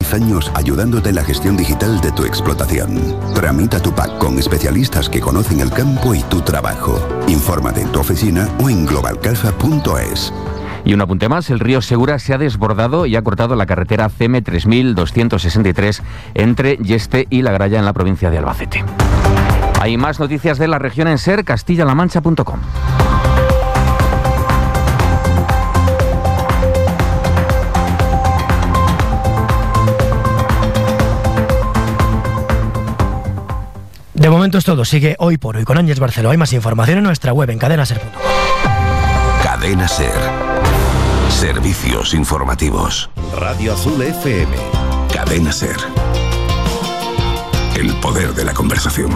10 años ayudándote en la gestión digital de tu explotación. Tramita tu PAC con especialistas que conocen el campo y tu trabajo. Infórmate en tu oficina o en globalcaja.es. Y un apunte más, el río Segura se ha desbordado y ha cortado la carretera CM 3263 entre Yeste y La Gralla en la provincia de Albacete. Hay más noticias de la región en SER, castillalamancha.com. De momento es todo. Sigue Hoy por Hoy con Ángels Barceló. Hay más información en nuestra web en cadenaser.com. Cadena SER. Servicios informativos. Radio Azul FM. Cadena SER. El poder de la conversación.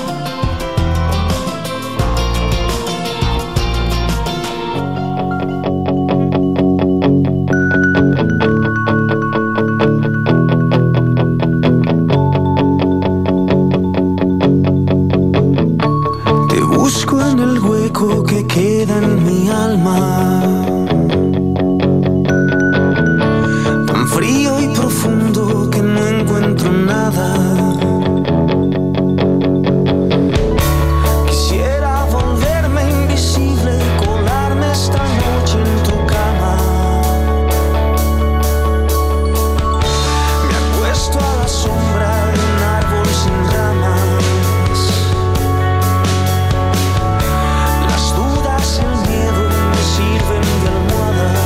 Te busco en el hueco que queda en mi alma. Frío y profundo que no encuentro nada. Quisiera volverme invisible, colarme esta noche en tu cama. Me acuesto a la sombra de un árbol sin ramas. Las dudas, el miedo me sirven de almohada.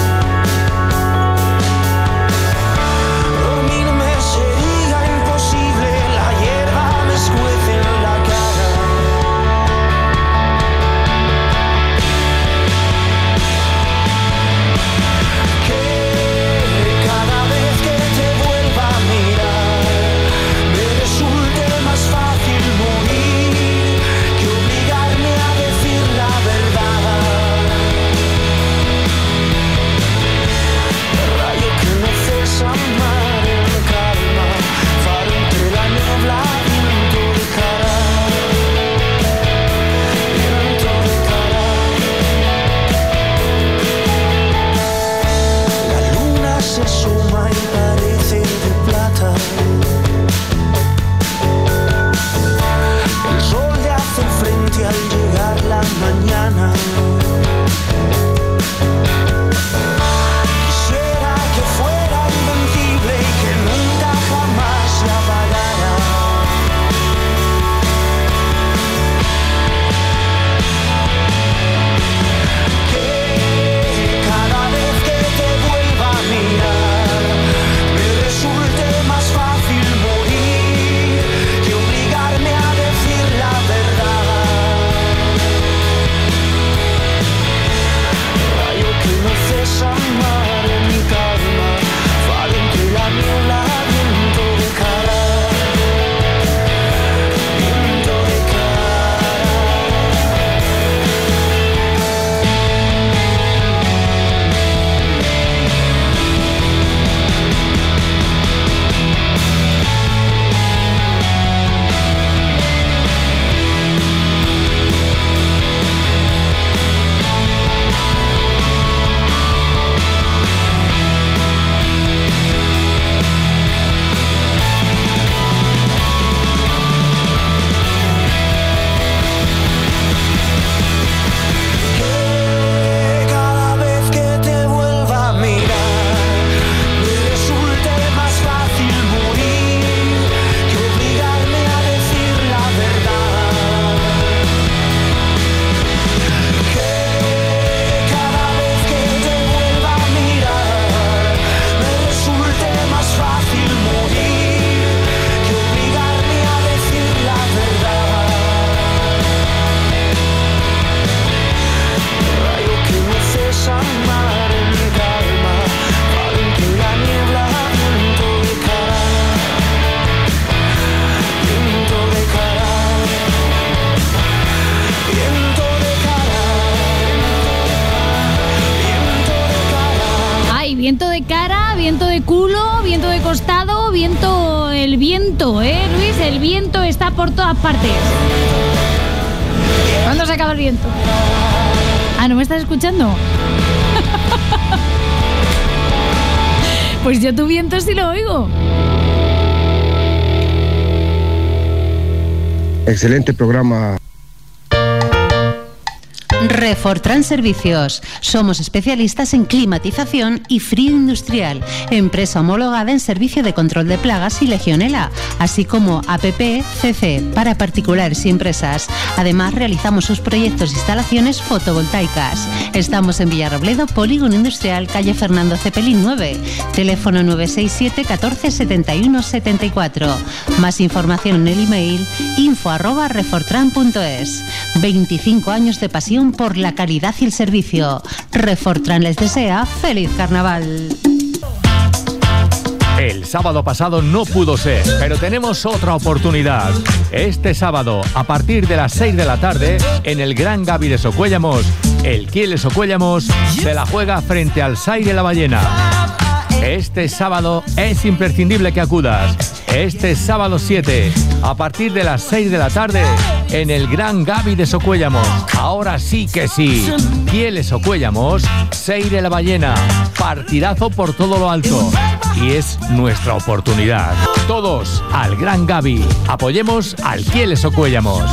Viento de cara, viento de culo, viento de costado, viento... El viento, Luis, el viento está por todas partes. ¿Cuándo se acaba el viento? Ah, ¿no me estás escuchando? Pues yo tu viento sí lo oigo. Excelente programa. Refortran Servicios. Somos especialistas en climatización y frío industrial. Empresa homologada en servicio de control de plagas y legionela, así como APP CC para particulares y empresas. Además, realizamos sus proyectos e instalaciones fotovoltaicas. Estamos en Villarrobledo, Polígono Industrial, calle Fernando Cepelín 9. Teléfono 967 14 71 74. Más información en el email info@refortran.es. 25 años de pasión por la calidad y el servicio. Refortran les desea feliz carnaval. El sábado pasado no pudo ser, pero tenemos otra oportunidad. Este sábado, a partir de las 6 de la tarde, en el Gran Gavi de Socuéllamos, el Kiel Socuéllamos se la juega frente al Saire La Ballena. Este sábado es imprescindible que acudas. Este sábado 7, a partir de las 6 de la tarde, en el Gran Gavi de Socuéllamos. Ahora sí que sí. Kiel Socuéllamos, Saire La Ballena. Partidazo por todo lo alto. Y es nuestra oportunidad. Todos al Gran Gavi. Apoyemos al Kiel Socuéllamos.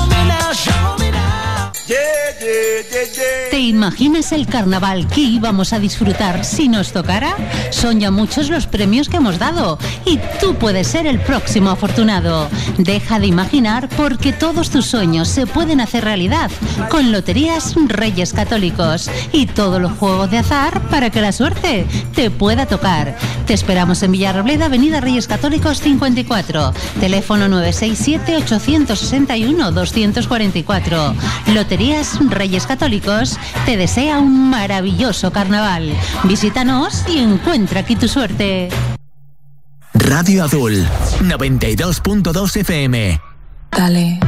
¿Te imaginas el carnaval que íbamos a disfrutar si nos tocara? Son ya muchos los premios que hemos dado y tú puedes ser el próximo afortunado. Deja de imaginar porque todos tus sueños se pueden hacer realidad con Loterías Reyes Católicos y todos los juegos de azar para que la suerte te pueda tocar. Te esperamos en Villarrobledo, Avenida Reyes Católicos 54, teléfono 967 861 244. Loterías Reyes Católicos te desea un maravilloso carnaval. Visítanos y encuentra aquí tu suerte. Radio Azul, 92.2 FM. Dale.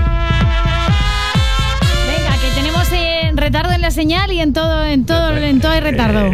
Venga, que tenemos retardo en la señal y en todo hay retardo.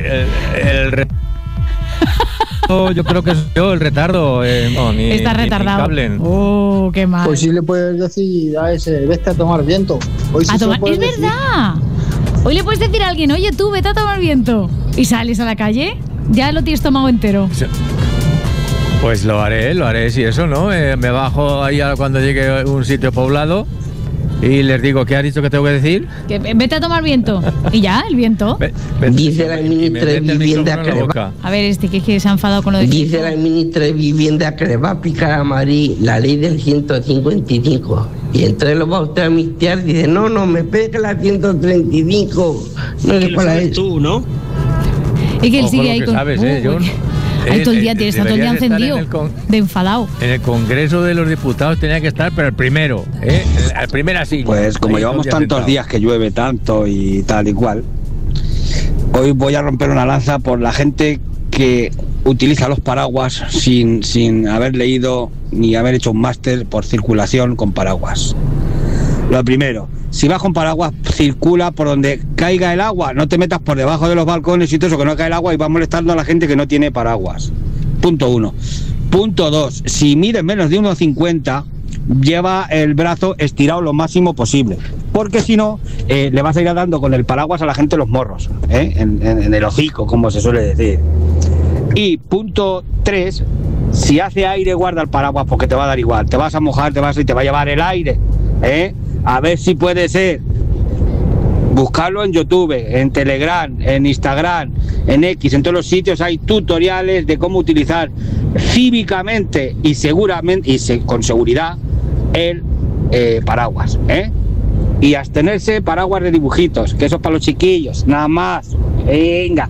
Yo creo que es yo el retardo. Está retardado. Oh, qué mal. Pues sí le puedes decir a ese, vete a tomar viento. Hoy sí es verdad. Hoy le puedes decir a alguien, oye tú, vete a tomar viento. Y sales a la calle, ya lo tienes tomado entero. Pues lo haré, si eso, ¿no? Me bajo ahí cuando llegue a un sitio poblado y les digo, ¿qué has dicho que tengo que decir? Que vete a tomar viento. Y ya, el viento. Dice la ministra de Vivienda que a ver, que se ha enfadado con lo de... Dice la ministra de Vivienda que le va a aplicar a Madrid la ley del 155. Y entonces lo va a tramitar, dice, no, me pegue la 135. No le para eso. Tú, ¿no? Y que él sigue ahí con... Sabes, John. Ahí todo el día está todo el día encendido, de enfadado. En el Congreso de los Diputados tenía que estar, pero el primero, el primer así. Pues como llevamos tantos días que llueve tanto y tal y cual, hoy voy a romper una lanza por la gente que utiliza los paraguas sin haber leído ni haber hecho un máster por circulación con paraguas. Lo primero, si vas con paraguas, circula por donde caiga el agua, no te metas por debajo de los balcones y todo eso, que no cae el agua y vas molestando a la gente que no tiene paraguas. Punto 1. Punto 2, si mides menos de 1,50, lleva el brazo estirado lo máximo posible, porque si no, le vas a ir dando con el paraguas a la gente los morros, en el hocico, como se suele decir. Y punto 3, si hace aire, guarda el paraguas porque te va a dar igual, te vas a mojar, te va a llevar el aire, A ver si puede ser. Buscarlo en YouTube, en Telegram, en Instagram, en X, en todos los sitios hay tutoriales de cómo utilizar cívicamente y seguramente con seguridad el paraguas, y abstenerse paraguas de dibujitos, que eso es para los chiquillos, nada más. Venga.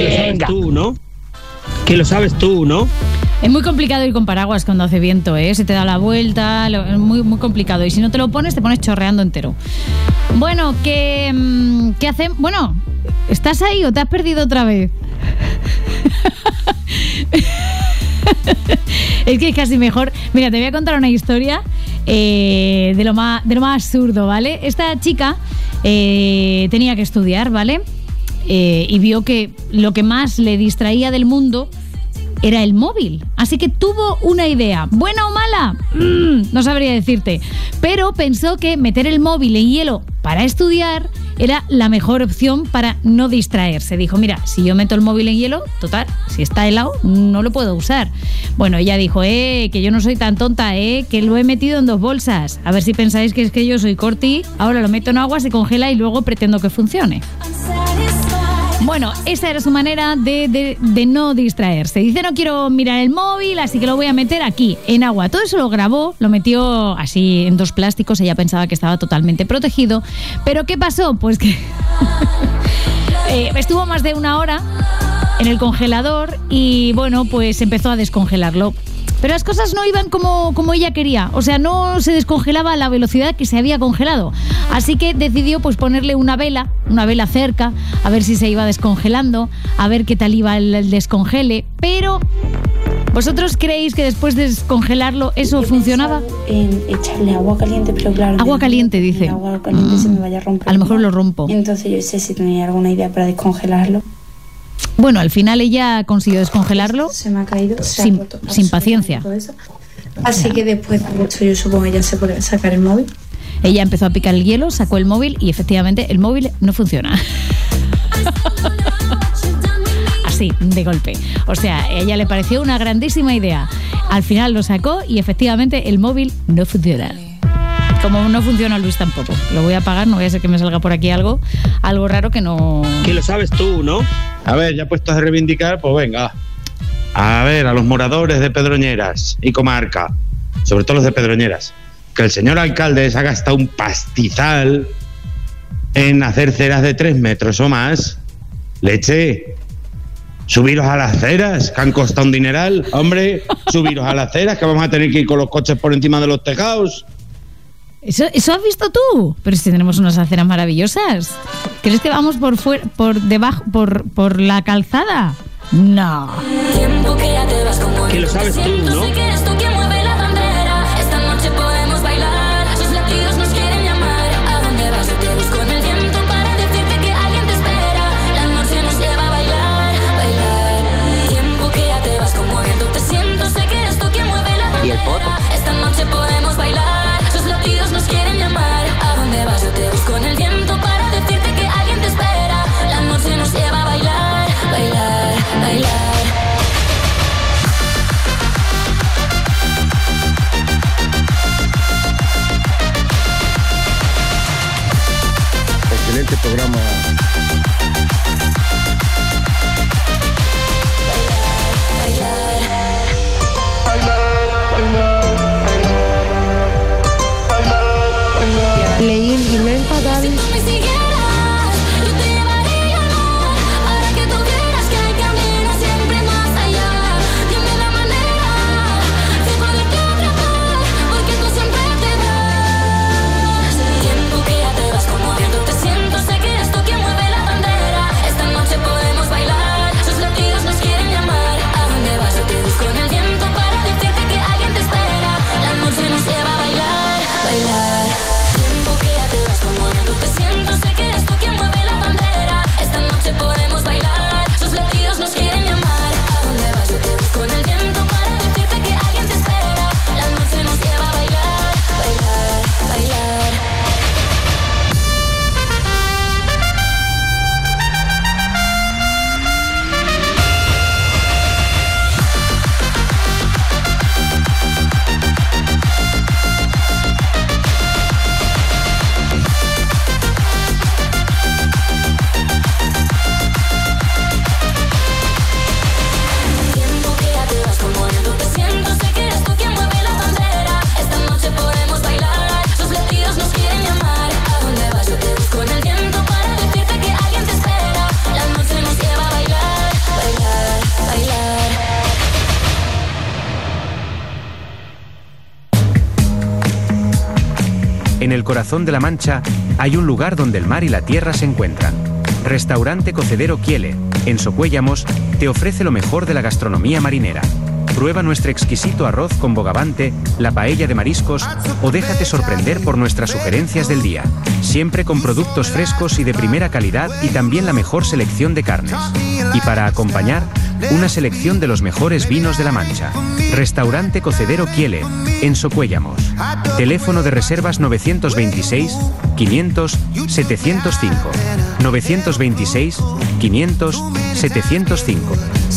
Que lo sabes tú, ¿no? Es muy complicado ir con paraguas cuando hace viento, se te da la vuelta, es muy, muy complicado. Y si no te lo pones, te pones chorreando entero. Bueno, ¿qué hacemos? Bueno, ¿estás ahí o te has perdido otra vez? Es que es casi mejor. Mira, te voy a contar una historia de lo más absurdo, ¿vale? Esta chica tenía que estudiar, ¿vale? Y vio que lo que más le distraía del mundo era el móvil. Así que tuvo una idea. ¿Buena o mala? No sabría decirte. Pero pensó que meter el móvil en hielo para estudiar era la mejor opción para no distraerse. Dijo, mira, si yo meto el móvil en hielo, total, si está helado, no lo puedo usar. Bueno, ella dijo, que yo no soy tan tonta, que lo he metido en 2 bolsas. A ver si pensáis que es que yo soy Corti, ahora lo meto en agua, se congela y luego pretendo que funcione. Bueno, esa era su manera de no distraerse. Dice, no quiero mirar el móvil, así que lo voy a meter aquí, en agua. Todo eso lo grabó, lo metió así en 2 plásticos. Ella pensaba que estaba totalmente protegido. ¿Pero qué pasó? Pues que estuvo más de 1 hora en el congelador y, bueno, pues empezó a descongelarlo. Pero las cosas no iban como ella quería. O sea, no se descongelaba a la velocidad que se había congelado. Así que decidió pues ponerle una vela cerca, a ver si se iba descongelando, a ver qué tal iba el descongele. Pero, ¿vosotros creéis que después de descongelarlo eso funcionaba? En echarle agua caliente, pero claro... Agua caliente, dice. El agua caliente se me vaya a romper. A lo mejor lo rompo. Entonces yo sé si tenía alguna idea para descongelarlo. Bueno, al final ella consiguió descongelarlo. Se me ha caído. Sin paciencia. Así que después de esto yo supongo que ya se puede sacar el móvil. Ella empezó a picar el hielo, sacó el móvil y efectivamente el móvil no funciona. Así, de golpe. O sea, a ella le pareció una grandísima idea. Al final lo sacó y efectivamente el móvil no funciona. Como no funciona Luis tampoco. Lo voy a apagar, no voy a ser que me salga por aquí algo raro que no... Que lo sabes tú, ¿no? A ver, ya puestos a reivindicar, pues venga. A ver, a los moradores de Pedroñeras y comarca, sobre todo los de Pedroñeras, que el señor alcalde se ha gastado un pastizal en hacer ceras de 3 metros o más. Leche, subiros a las ceras, que han costado un dineral. Hombre, subiros a las ceras, que vamos a tener que ir con los coches por encima de los tejados. ¿Eso has visto tú? Pero si tenemos unas aceras maravillosas. ¿Crees que vamos por debajo, por la calzada? No. Que lo sabes tú, ¿no? Y el poto. Esta noche podemos bailar. Sus latidos nos quieren llamar. ¿A dónde vas? Yo te busco en el viento para decirte que alguien te espera. La noche nos lleva a bailar, bailar, bailar. Excelente programa. Leí el email fatal. Si tú me siguieras, yo te llevaría al mar, para que tú vieras que hay camino siempre más allá. Dime la manera de poderte atrapar, porque tú siempre te vas. Tiempo que ya te vas, como viento te siento, sé que eres tú quien mueve la bandera. Esta noche podemos bailar, sus latidos nos quieren llamar. ¿A dónde vas? Yo te busco en el viento para decirte que alguien te espera. La noche nos lleva a bailar, bailar. Te siento, sé que eres tú quien mueve la bandera. Esta noche podemos bailar, sus latidos nos quieren llamar. ¿A dónde vas? Yo te busco en el viento para decirte que alguien te espera. La noche nos lleva a bailar, bailar, bailar. En el corazón de La Mancha hay un lugar donde el mar y la tierra se encuentran. Restaurante Cocedero Quiele, en Socuéllamos, te ofrece lo mejor de la gastronomía marinera. Prueba nuestro exquisito arroz con bogavante, la paella de mariscos o déjate sorprender por nuestras sugerencias del día. Siempre con productos frescos y de primera calidad y también la mejor selección de carnes. Y para acompañar, una selección de los mejores vinos de La Mancha. Restaurante Cocedero Quiele, en Socuéllamos. Teléfono de reservas 926 500 705. 926 500 705.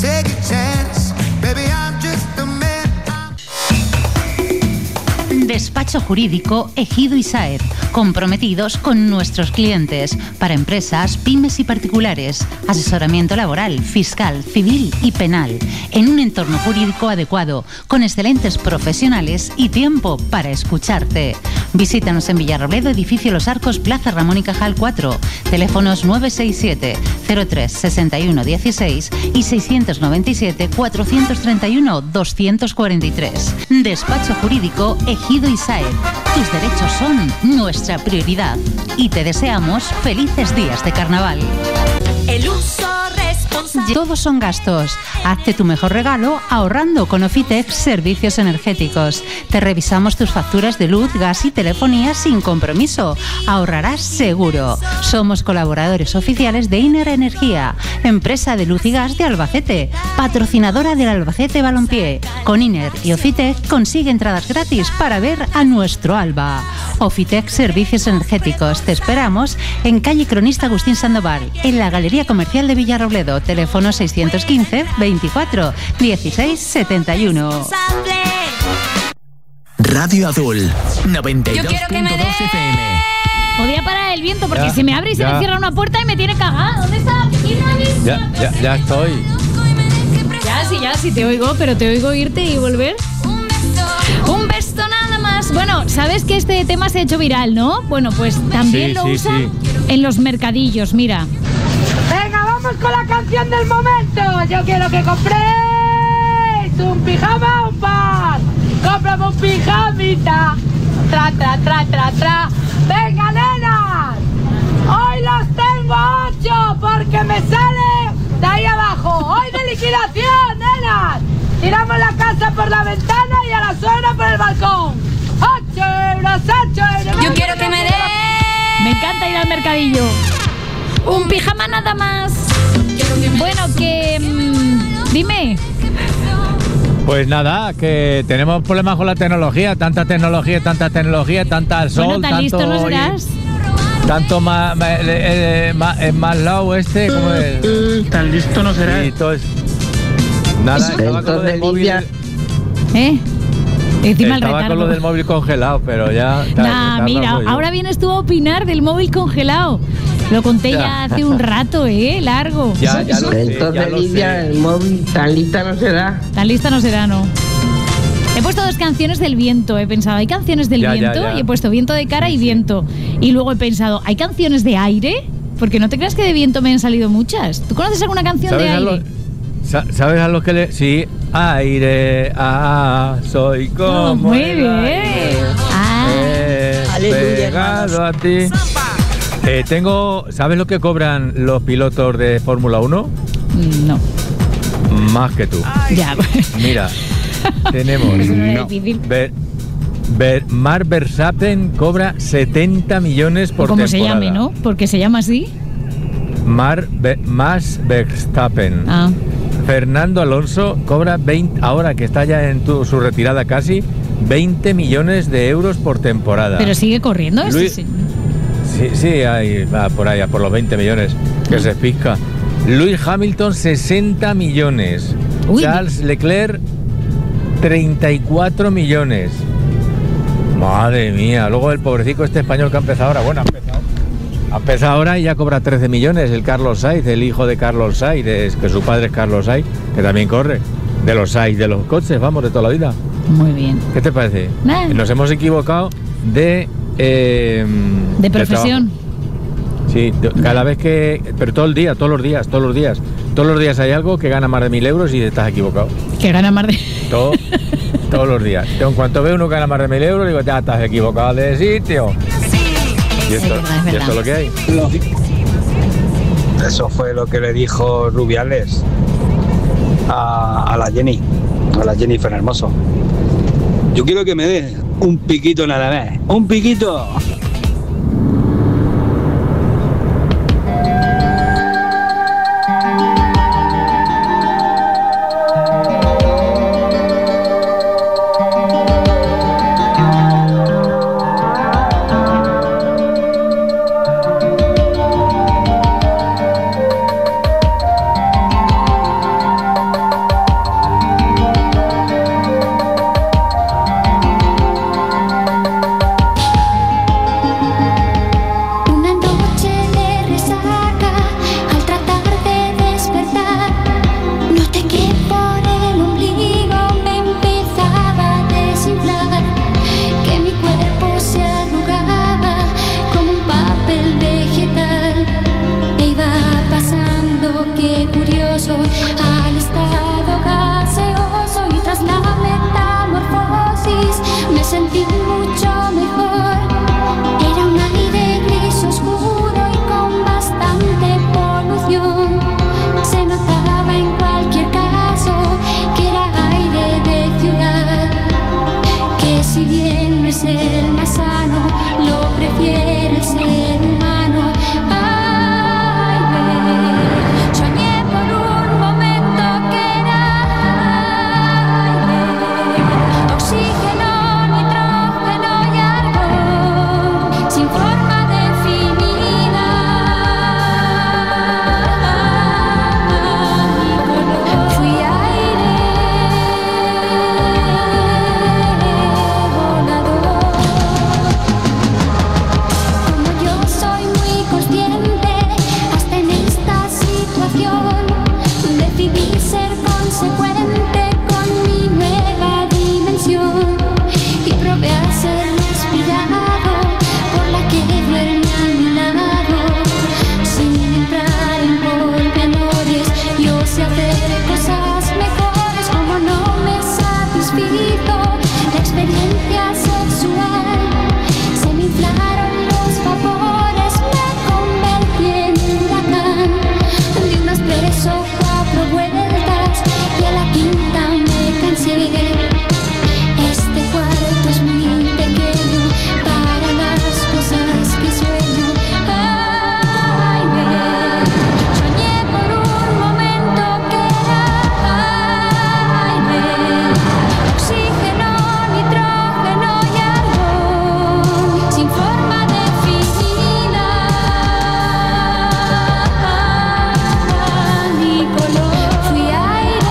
Despacho Jurídico Ejido y Saez, comprometidos con nuestros clientes, para empresas, pymes y particulares, asesoramiento laboral, fiscal, civil y penal, en un entorno jurídico adecuado, con excelentes profesionales y tiempo para escucharte. Visítanos en Villarrobledo, edificio Los Arcos, Plaza Ramón y Cajal 4, teléfonos 967 03 61 16 y 697 431 243. Despacho Jurídico Ejido y Saez. Tus derechos son nuestra prioridad y te deseamos felices días de carnaval. El uso responsable. Todos son gastos. Hazte tu mejor regalo ahorrando con Ofitec Servicios Energéticos. Te revisamos tus facturas de luz, gas y telefonía sin compromiso. Ahorrarás seguro. Somos colaboradores oficiales de Iner Energía, empresa de luz y gas de Albacete, patrocinadora del Albacete Balompié. Con Iner y Ofitec consigue entradas gratis para ver a nuestro Alba. Ofitec Servicios Energéticos. Te esperamos en calle Cronista Agustín Sandoval, en la Galería Comercial de Villarrobledo. Teléfono 615 24 16 71. Radio Azul, 92.2 FM. Podía parar el viento porque Ya, se me abre y se ya. me cierra una puerta y me tiene cagada. ¿Dónde está? Ya estoy. Ya, sí, te oigo, pero te oigo irte y volver. Un beso nada más. Bueno, sabes que este tema se ha hecho viral, ¿no? Bueno, pues también Sí, lo sí, usan sí. en los mercadillos, mira. Venga, vamos con la canción del momento. Yo quiero que compréis un pijama o un par. Cómprame un pijamita. Tra, tra, tra, tra, tra. Venga, nenas. Hoy los tengo 8 porque me sale de ahí abajo. Hoy de liquidación, nenas. Tiramos la casa por la ventana y a la suegra por el balcón. 8 euros, 8 euros. Yo quiero que me dé. Me encanta ir al mercadillo. Un pijama nada más. Bueno, que... dime. Pues nada, que tenemos problemas con la tecnología, tanta al sol, Bueno, tan listo no serás. tanto más lado este, como es. Tan listo no serás. Y todo es- Nada, estaba con lo del móvil. Encima el Estaba con retardo. lo del móvil congelado, pero ya. Nah, mira, ahora vienes tú a opinar del móvil congelado. Lo conté ya hace un rato, largo. Entonces, Lidia, el móvil tan lista no será. Tan lista no será, no. He puesto 2 canciones del viento, he pensado, ¿hay canciones del Ya, viento? ya. Y he puesto viento de cara y viento. Y luego he pensado, ¿hay canciones de aire? Porque no te creas que de viento me han salido muchas. ¿Tú conoces alguna canción de aire? ¿Sabes a lo que le.? Sí, aire, soy como. Muy el bien. aire, Aleluya, pegado a ti. ¿Sabes lo que cobran los pilotos de Fórmula 1? No. Más que tú. Ya. Mira, tenemos. Eso no era difícil. Mark Verstappen cobra 70 millones por Como temporada. se llame, ¿no? Porque se llama así. Max Verstappen. Ah. Fernando Alonso cobra 20, ahora que está ya en su retirada casi, 20 millones de euros por temporada. Pero sigue corriendo. Luis- Sí, ahí va por ahí, a por los 20 millones, que se pizca. Lewis Hamilton, 60 millones. Charles Leclerc, 34 millones. Madre mía, luego el pobrecito este español que ha empezado ahora, bueno, ha empezado ahora y ya cobra 13 millones, el Carlos Sainz, el hijo de Carlos Sainz, que su padre es Carlos Sainz, que también corre, de los Sainz, de los coches, vamos, de toda la vida. Muy bien. ¿Qué te parece? Nos hemos equivocado de profesión. trabajo. Sí, cada vez que... Pero todo el día, todos los días. Todos los días hay algo que gana más de 1.000 euros y estás equivocado. Que gana más de... Todos los días. En cuanto veo uno que gana más de 1.000 euros, digo, ya estás equivocado de sitio. Y esto es lo que hay. Eso fue lo que le dijo Rubiales a la Jennifer Hermoso. Yo quiero que me dé un piquito nada más. ¡Un piquito! es el más sano, lo prefiere el ser humano. Ay, ve, soñé por un momento que era oxígeno, nitrógeno y argón, sin forma definida. Fui aire volador. Como yo soy muy consciente, hasta en esta situación, decidí ser consecuente con mi nueva dimensión y probé a ser respirado por la que duerme a mi lado. Sin entrar en pormenores, yo sé hacer cosas mejores. Como no me satisfizo la experiencia sexual, se me inflaron los vapores, me convertí en un huracán. Di unas 3 o 4 vueltas y a la quinta me cansé. Este cuarto es muy pequeño para las cosas que sueño. Ay, ve, soñé por un momento que era aire, oxígeno, nitrógeno y argón, sin forma definida ni color. Fui aire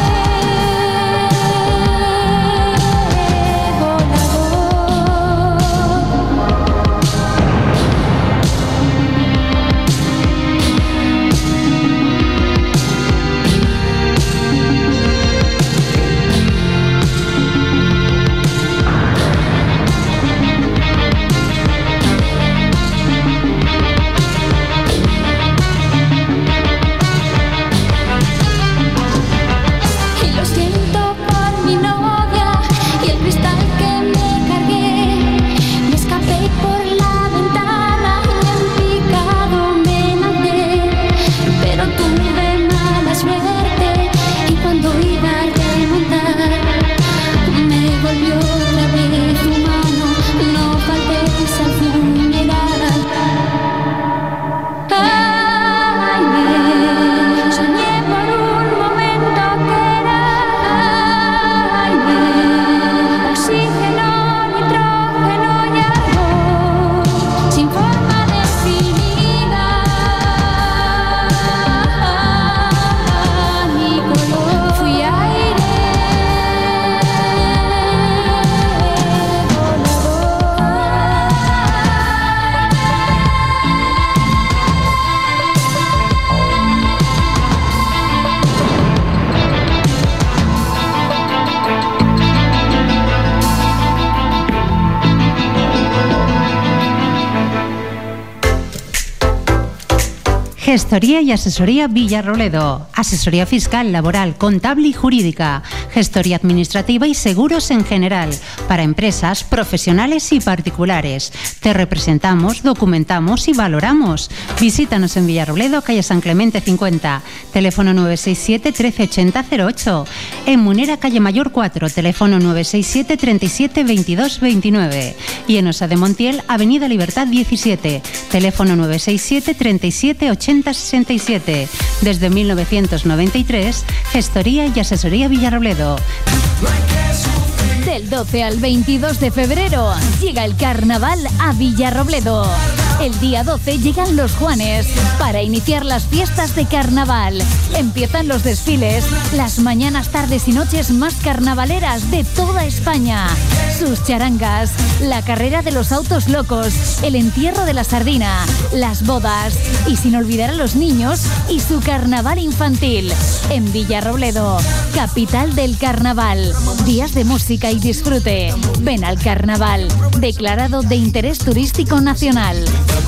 volador. Y lo siento por mi novia y el cristal que me cargué. Me escapé por la ventana y en picado me lancé, pero tuve mala suerte y cuando iba a remontar me volvió otra vez humano. No faltes al funeral. Ay, ve, soñé por un momento que era aire, oxígeno, nitrógeno y argón, sin forma definida ni color. Fui aire Gestoría y asesoría Villarrobledo. Asesoría fiscal, laboral, contable y jurídica. Gestoría administrativa y seguros en general. Para empresas, profesionales y particulares. Te representamos, documentamos y valoramos. Visítanos en Villarrobledo, calle San Clemente 50. Teléfono 967 1380 08. En Munera, calle Mayor 4. Teléfono 967 37 22 29. Y en Osa de Montiel, avenida Libertad 17. Teléfono 967 37 80 67. Desde 1993, Gestoría y Asesoría Villarrobledo. Del 12 al 22 de febrero llega el carnaval a Villarrobledo. El día 12 llegan los Juanes para iniciar las fiestas de carnaval. Empiezan los desfiles, las mañanas, tardes y noches más carnavaleras de toda España. Sus charangas, la carrera de los autos locos, el entierro de la sardina, las bodas y sin olvidar a los niños y su carnaval infantil. En Villarrobledo, capital del carnaval. Días de música y disfrute. Ven al carnaval, declarado de interés turístico nacional.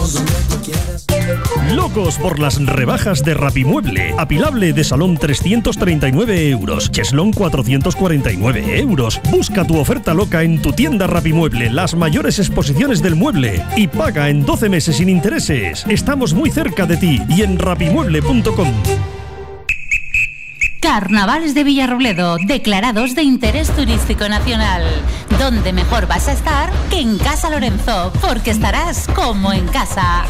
Locos por las rebajas de Rapimueble. Apilable de salón 339 euros. Cheslón 449 euros. Busca tu oferta loca en tu tienda Rapimueble, las mayores exposiciones del mueble. Y paga en 12 meses sin intereses. Estamos muy cerca de ti y en rapimueble.com. Carnavales de Villarrobledo, declarados de interés turístico nacional. ¿Dónde mejor vas a estar que en Casa Lorenzo? Porque estarás como en casa.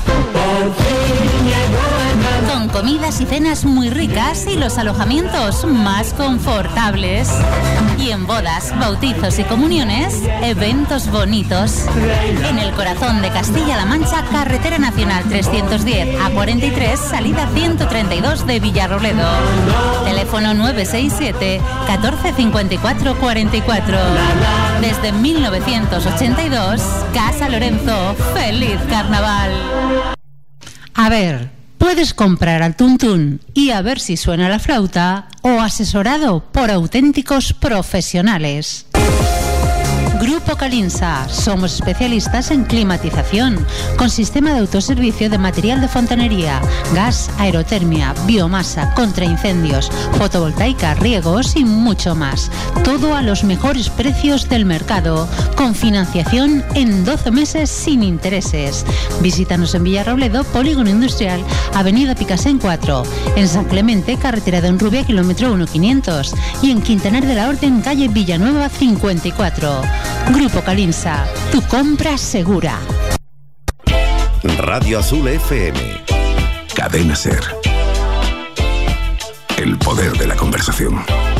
Con comidas y cenas muy ricas y los alojamientos más confortables. Y en bodas, bautizos y comuniones, eventos bonitos. En el corazón de Castilla-La Mancha, carretera nacional 310 A43, salida 132 de Villarrobledo. Teléfono 967 14 54 44. Desde 1982, Casa Lorenzo, ¡feliz carnaval! A ver, puedes comprar al tuntún y a ver si suena la flauta, o asesorado por auténticos profesionales. Grupo Calinsa. Somos especialistas en climatización, con sistema de autoservicio de material de fontanería, gas, aerotermia, biomasa, contraincendios, fotovoltaica, riegos y mucho más. Todo a los mejores precios del mercado, con financiación en 12 meses sin intereses. Visítanos en Villarrobledo, Polígono Industrial, Avenida Picasen 4, en San Clemente, carretera de Honrubia, kilómetro 1500, y en Quintanar de la Orden, calle Villanueva 54. Grupo Calinsa, tu compra segura. Radio Azul FM. Cadena Ser. El poder de la conversación.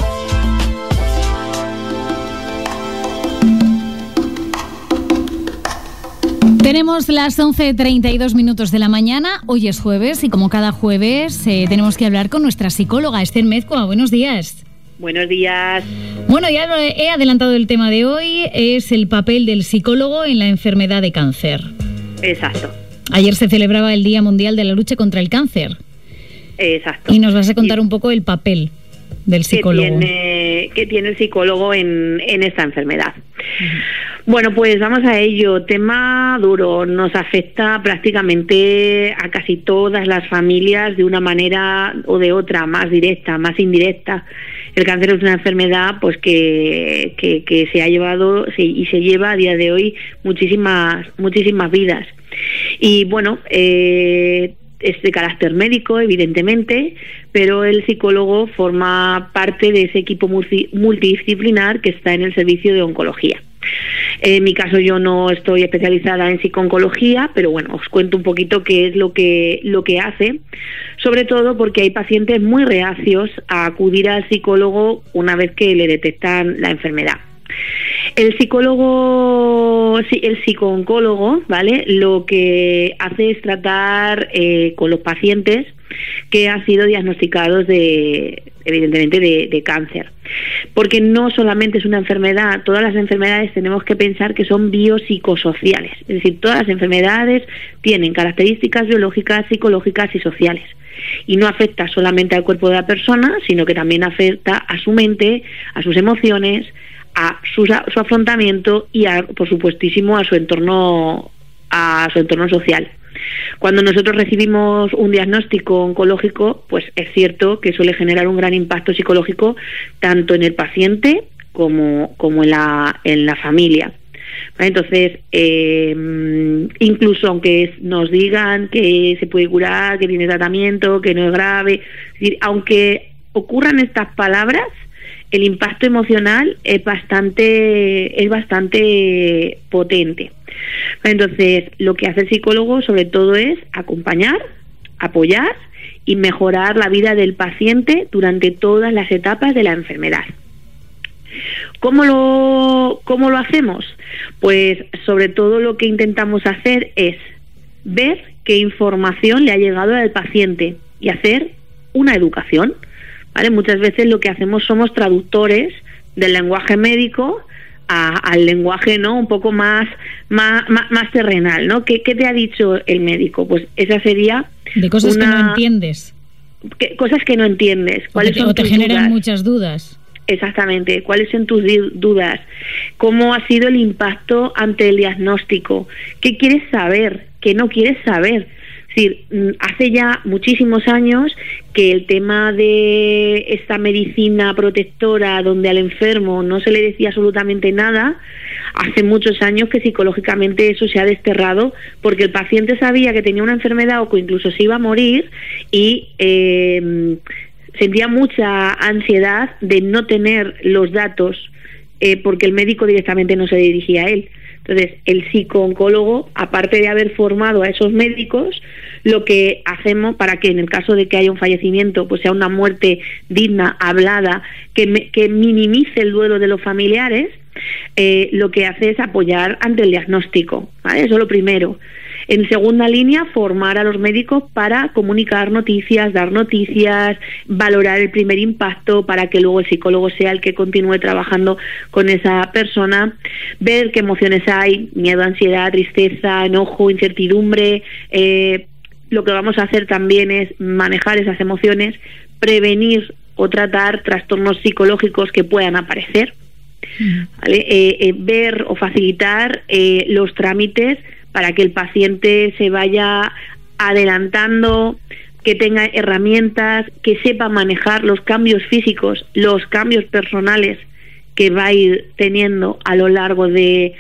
Tenemos las 11:32 minutos de la mañana. Hoy es jueves y como cada jueves tenemos que hablar con nuestra psicóloga Esther Mezcua. Buenos días. Buenos días. Bueno, ya lo he adelantado el tema de hoy, es el papel del psicólogo en la enfermedad de cáncer. Exacto. Ayer se celebraba el Día Mundial de la Lucha contra el Cáncer. Exacto. Y nos vas a contar un poco el papel del psicólogo. ¿Qué tiene el psicólogo en esta enfermedad? Bueno, pues vamos a ello. Tema duro, nos afecta prácticamente a casi todas las familias de una manera o de otra, más directa, más indirecta. El cáncer es una enfermedad pues que se ha llevado y se lleva a día de hoy muchísimas vidas. Y bueno, es de carácter médico, evidentemente, pero el psicólogo forma parte de ese equipo multidisciplinar que está en el servicio de oncología. En mi caso yo no estoy especializada en psico-oncología, pero bueno, os cuento un poquito qué es lo que hace, sobre todo porque hay pacientes muy reacios a acudir al psicólogo una vez que le detectan la enfermedad. El psico-oncólogo, ¿vale? Lo que hace es tratar con los pacientes que han sido diagnosticados evidentemente de cáncer. Porque no solamente es una enfermedad, todas las enfermedades tenemos que pensar que son biopsicosociales. Es decir, todas las enfermedades tienen características biológicas, psicológicas y sociales. Y no afecta solamente al cuerpo de la persona, sino que también afecta a su mente, a sus emociones, a su afrontamiento y por supuestísimo a su entorno social. Cuando nosotros recibimos un diagnóstico oncológico, pues es cierto que suele generar un gran impacto psicológico tanto en el paciente como en la familia. Entonces, incluso aunque nos digan que se puede curar, que tiene tratamiento, que no es grave, es decir, aunque ocurran estas palabras, el impacto emocional es bastante potente. Entonces, lo que hace el psicólogo sobre todo es acompañar, apoyar y mejorar la vida del paciente durante todas las etapas de la enfermedad. ¿Cómo lo hacemos? Pues sobre todo lo que intentamos hacer es ver qué información le ha llegado al paciente y hacer una educación, ¿vale? Muchas veces lo que hacemos somos traductores del lenguaje médico al lenguaje, ¿no?, un poco más terrenal, ¿no? ¿Qué te ha dicho el médico? Pues esa sería de cosas que no entiendes. Cosas que no entiendes. ¿Cuáles son te tus generan dudas? Muchas dudas. Exactamente. ¿Cuáles son tus dudas? ¿Cómo ha sido el impacto ante el diagnóstico? ¿Qué quieres saber? ¿Qué no quieres saber? Es decir, hace ya muchísimos años que el tema de esta medicina protectora donde al enfermo no se le decía absolutamente nada, hace muchos años que psicológicamente eso se ha desterrado porque el paciente sabía que tenía una enfermedad o que incluso se iba a morir y sentía mucha ansiedad de no tener los datos porque el médico directamente no se dirigía a él. Entonces, el psico-oncólogo, aparte de haber formado a esos médicos, lo que hacemos para que en el caso de que haya un fallecimiento, pues sea una muerte digna, hablada, que minimice el duelo de los familiares, lo que hace es apoyar ante el diagnóstico, ¿vale? Eso es lo primero. En segunda línea, formar a los médicos para comunicar noticias, dar noticias, valorar el primer impacto para que luego el psicólogo sea el que continúe trabajando con esa persona, ver qué emociones hay, miedo, ansiedad, tristeza, enojo, incertidumbre. Lo que vamos a hacer también es manejar esas emociones, prevenir o tratar trastornos psicológicos que puedan aparecer, ¿vale? Ver o facilitar los trámites para que el paciente se vaya adelantando, que tenga herramientas, que sepa manejar los cambios físicos, los cambios personales que va a ir teniendo a lo largo del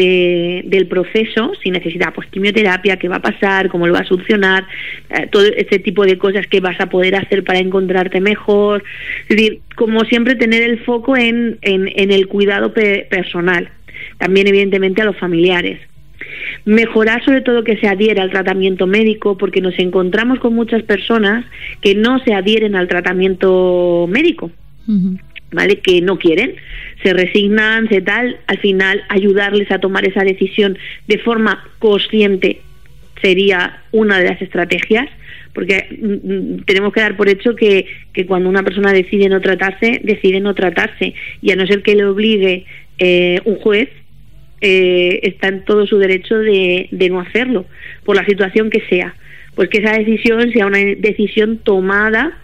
proceso, si necesita pues quimioterapia, qué va a pasar, cómo lo va a solucionar, todo este tipo de cosas que vas a poder hacer para encontrarte mejor. Es decir, como siempre, tener el foco en el cuidado personal, también evidentemente a los familiares. Mejorar sobre todo que se adhiera al tratamiento médico, porque nos encontramos con muchas personas que no se adhieren al tratamiento médico, ¿vale? Que no quieren, se resignan, al final ayudarles a tomar esa decisión de forma consciente sería una de las estrategias, porque tenemos que dar por hecho que cuando una persona decide no tratarse, y a no ser que le obligue un juez, está en todo su derecho de no hacerlo, por la situación que sea, pues que esa decisión sea una decisión tomada.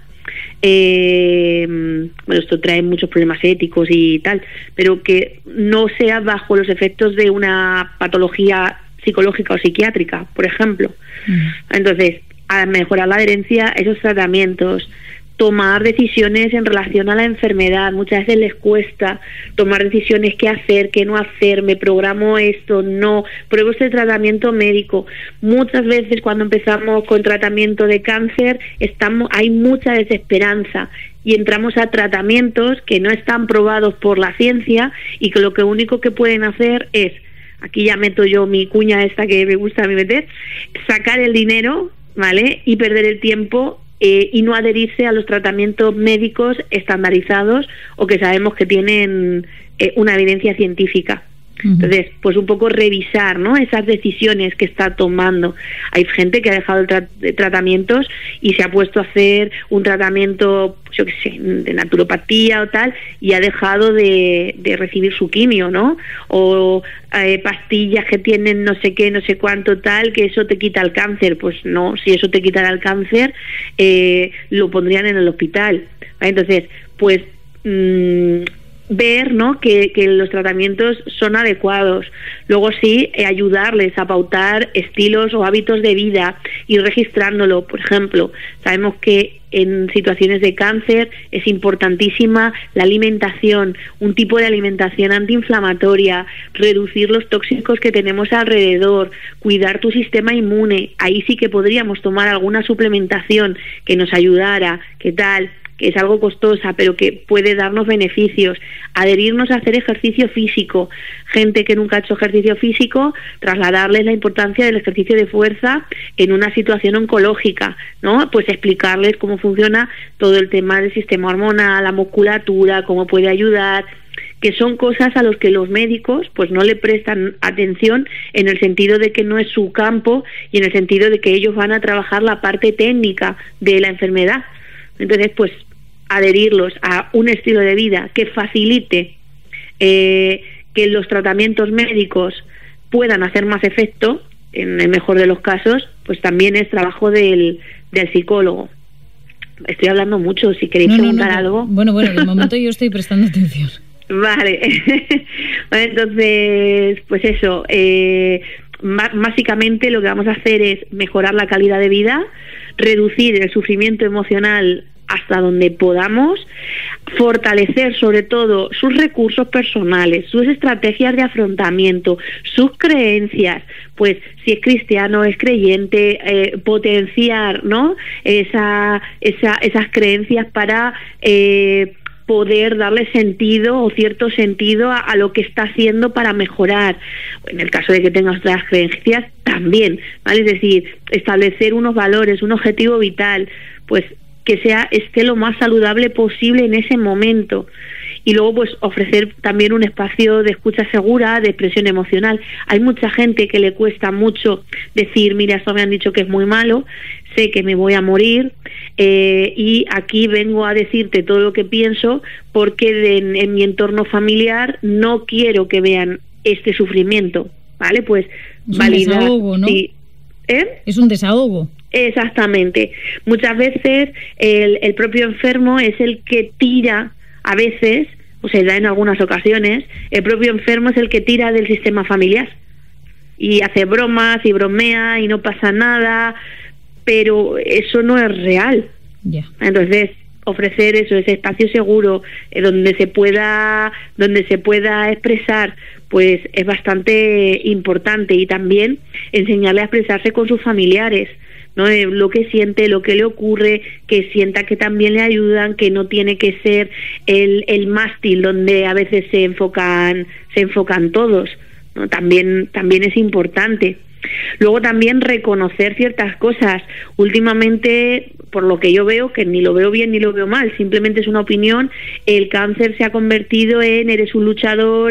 Bueno, esto trae muchos problemas éticos y tal, pero que no sea bajo los efectos de una patología psicológica o psiquiátrica, por ejemplo. Entonces, a mejorar la adherencia a esos tratamientos, tomar decisiones en relación a la enfermedad. Muchas veces les cuesta tomar decisiones, qué hacer, qué no hacer, me programo esto, no, pruebo este tratamiento médico. Muchas veces cuando empezamos con tratamiento de cáncer hay mucha desesperanza y entramos a tratamientos que no están probados por la ciencia y que lo único que pueden hacer es, aquí ya meto yo mi cuña esta que me gusta a mí meter, sacar el dinero, ¿vale? Y perder el tiempo y no adherirse a los tratamientos médicos estandarizados o que sabemos que tienen una evidencia científica. Entonces, pues un poco revisar, ¿no?, esas decisiones que está tomando. Hay gente que ha dejado tratamientos y se ha puesto a hacer un tratamiento, yo qué sé, de naturopatía o tal, y ha dejado de recibir su quimio, ¿no? O pastillas que tienen no sé qué, no sé cuánto tal, que eso te quita el cáncer. Pues no, si eso te quitara el cáncer, lo pondrían en el hospital, ¿vale? Entonces, pues ver, ¿no?, que los tratamientos son adecuados. Luego sí, ayudarles a pautar estilos o hábitos de vida, ir registrándolo. Por ejemplo, sabemos que en situaciones de cáncer es importantísima la alimentación, un tipo de alimentación antiinflamatoria, reducir los tóxicos que tenemos alrededor, cuidar tu sistema inmune. Ahí sí que podríamos tomar alguna suplementación que nos ayudara, ¿qué tal?, que es algo costosa, pero que puede darnos beneficios. Adherirnos a hacer ejercicio físico. Gente que nunca ha hecho ejercicio físico, trasladarles la importancia del ejercicio de fuerza en una situación oncológica, ¿no? Pues explicarles cómo funciona todo el tema del sistema hormonal, la musculatura, cómo puede ayudar, que son cosas a los que los médicos pues no le prestan atención, en el sentido de que no es su campo y en el sentido de que ellos van a trabajar la parte técnica de la enfermedad. Entonces, pues adherirlos a un estilo de vida que facilite que los tratamientos médicos puedan hacer más efecto, en el mejor de los casos, pues también es trabajo del psicólogo. Estoy hablando mucho, si queréis preguntar algo. Bueno, de momento yo estoy prestando atención. Vale. Bueno, entonces, pues eso, básicamente lo que vamos a hacer es mejorar la calidad de vida, reducir el sufrimiento emocional hasta donde podamos, fortalecer sobre todo sus recursos personales, sus estrategias de afrontamiento, sus creencias, pues si es cristiano, es creyente, potenciar, ¿no? Esas creencias para poder darle sentido o cierto sentido a lo que está haciendo para mejorar. En el caso de que tenga otras creencias, también, ¿vale? Es decir, establecer unos valores, un objetivo vital, pues que esté lo más saludable posible en ese momento. Y luego pues ofrecer también un espacio de escucha segura, de expresión emocional. Hay mucha gente que le cuesta mucho decir, mira, esto me han dicho que es muy malo, sé que me voy a morir, y aquí vengo a decirte todo lo que pienso porque en mi entorno familiar no quiero que vean este sufrimiento, ¿vale? Pues validar. Es un desahogo, ¿no? Sí. Es un desahogo. Exactamente. Muchas veces el propio enfermo es el que tira, a veces, o se da en algunas ocasiones, el propio enfermo es el que tira del sistema familiar y hace bromas y bromea y no pasa nada, pero eso no es real. Yeah. Entonces, ofrecer ese espacio seguro donde se pueda expresar, pues es bastante importante, y también enseñarle a expresarse con sus familiares, ¿no? Lo que siente, lo que le ocurre, que sienta que también le ayudan, que no tiene que ser el mástil donde a veces se enfocan todos, ¿no? También es importante. Luego también reconocer ciertas cosas. Últimamente, por lo que yo veo, que ni lo veo bien ni lo veo mal, simplemente es una opinión, el cáncer se ha convertido en eres un luchador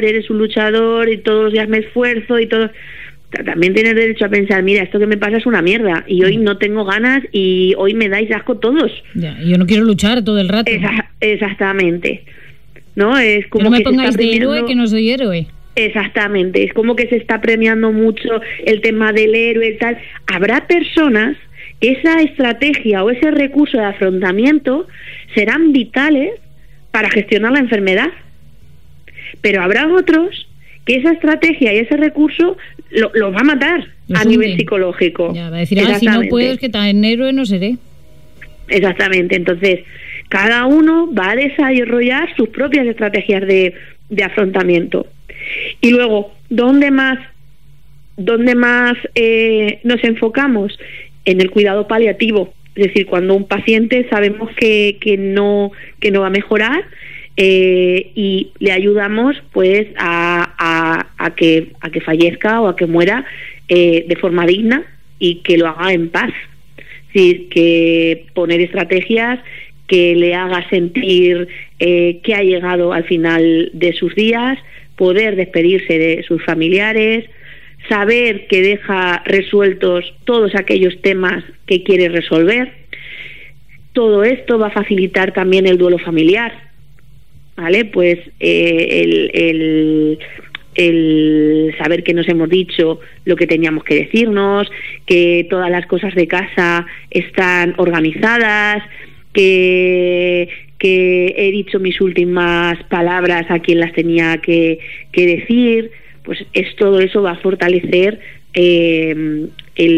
y todos los días me esfuerzo y todo. También tienes derecho a pensar, mira, esto que me pasa es una mierda y hoy no tengo ganas y hoy me dais asco todos. Ya, yo no quiero luchar todo el rato. Exactamente. ¿No? Es como que no me que pongáis de héroe que no soy héroe. Exactamente, es como que se está premiando mucho el tema del héroe y tal. Habrá personas que esa estrategia o ese recurso de afrontamiento serán vitales para gestionar la enfermedad, pero habrá otros que esa estrategia y ese recurso lo va a matar a nivel psicológico. Ya, va a decir, si no puedo, es que tan héroe no seré. Exactamente, entonces cada uno va a desarrollar sus propias estrategias de afrontamiento. Y luego, ¿dónde más nos enfocamos? En el cuidado paliativo, es decir, cuando un paciente sabemos que no va a mejorar, y le ayudamos pues a que fallezca o a que muera de forma digna y que lo haga en paz. Es decir, que poner estrategias que le haga sentir que ha llegado al final de sus días, poder despedirse de sus familiares, saber que deja resueltos todos aquellos temas que quiere resolver. Todo esto va a facilitar también el duelo familiar, ¿vale? Pues el saber que nos hemos dicho lo que teníamos que decirnos, que todas las cosas de casa están organizadas, que he dicho mis últimas palabras a quien las tenía que decir, pues todo eso va a fortalecer el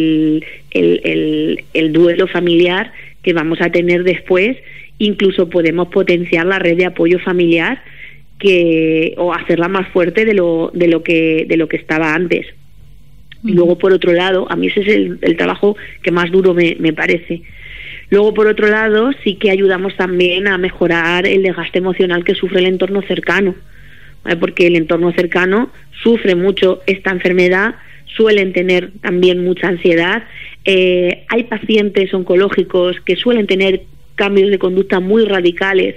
duelo familiar que vamos a tener después. Incluso podemos potenciar la red de apoyo familiar o hacerla más fuerte de lo que estaba antes. Y luego, por otro lado, a mí ese es el trabajo que más duro me parece. Luego, por otro lado, sí que ayudamos también a mejorar el desgaste emocional que sufre el entorno cercano, ¿vale? Porque el entorno cercano sufre mucho esta enfermedad, suelen tener también mucha ansiedad. Hay pacientes oncológicos que suelen tener cambios de conducta muy radicales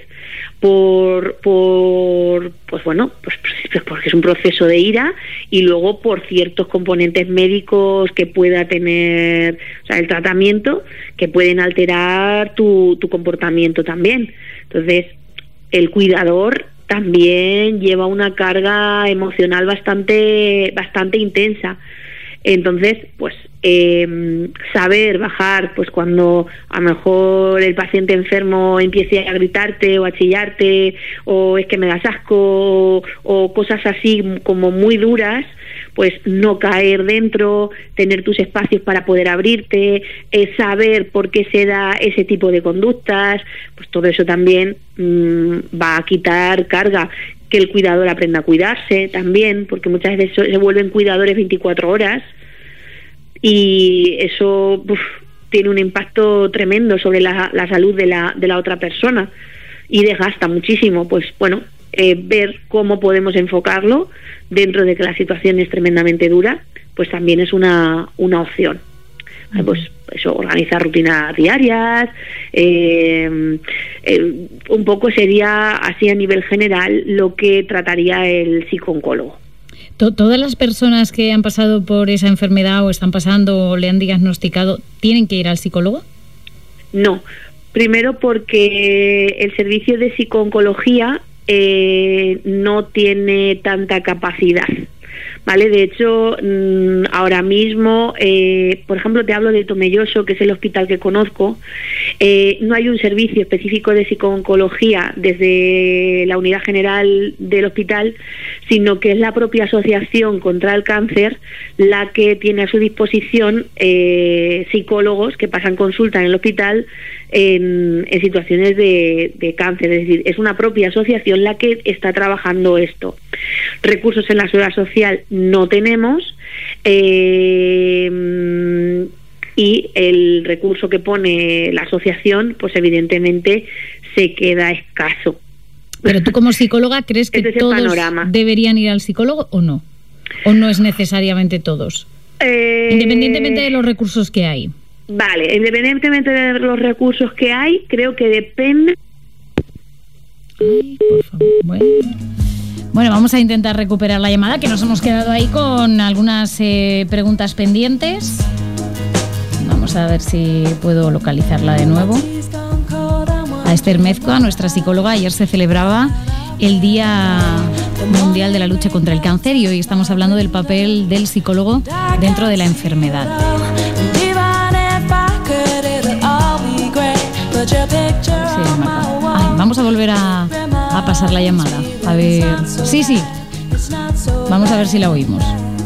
porque es un proceso de ira, y luego por ciertos componentes médicos que pueda tener, o sea, el tratamiento, que pueden alterar tu comportamiento también. Entonces, el cuidador también lleva una carga emocional bastante intensa. Entonces, pues saber bajar, pues cuando a lo mejor el paciente enfermo empiece a gritarte o a chillarte, o es que me das asco, o cosas así como muy duras, pues no caer dentro, tener tus espacios para poder abrirte, saber por qué se da ese tipo de conductas, pues todo eso también va a quitar carga. Que el cuidador aprenda a cuidarse también, porque muchas veces se vuelven cuidadores 24 horas y eso tiene un impacto tremendo sobre la salud de la otra persona y desgasta muchísimo. Pues bueno, ver cómo podemos enfocarlo dentro de que la situación es tremendamente dura, pues también es una opción. Pues eso, organizar rutinas diarias, un poco sería así a nivel general lo que trataría el psicooncólogo. ¿Todas las personas que han pasado por esa enfermedad o están pasando o le han diagnosticado tienen que ir al psicólogo? No, primero porque el servicio de psicooncología no tiene tanta capacidad. Vale, de hecho, ahora mismo, por ejemplo, te hablo de Tomelloso, que es el hospital que conozco. No hay un servicio específico de psicooncología desde la unidad general del hospital, sino que es la propia Asociación contra el Cáncer la que tiene a su disposición psicólogos que pasan consulta en el hospital en situaciones de cáncer. Es decir, es una propia asociación la que está trabajando esto. Recursos en la seguridad social no tenemos, y el recurso que pone la asociación, pues evidentemente se queda escaso. Pero tú como psicóloga, ¿crees que todos deberían ir al psicólogo o no? ¿O no es necesariamente todos? Independientemente de los recursos que hay. Vale, independientemente de los recursos que hay, creo que depende. Ay, por favor. Bueno, vamos a intentar recuperar la llamada, que nos hemos quedado ahí con algunas preguntas pendientes. Vamos a ver si puedo localizarla de nuevo. A Esther Mezcua, nuestra psicóloga. Ayer se celebraba el Día Mundial de la Lucha contra el Cáncer y hoy estamos hablando del papel del psicólogo dentro de la enfermedad. Vamos a volver a pasar la llamada. A ver. Sí. Vamos a ver si la oímos.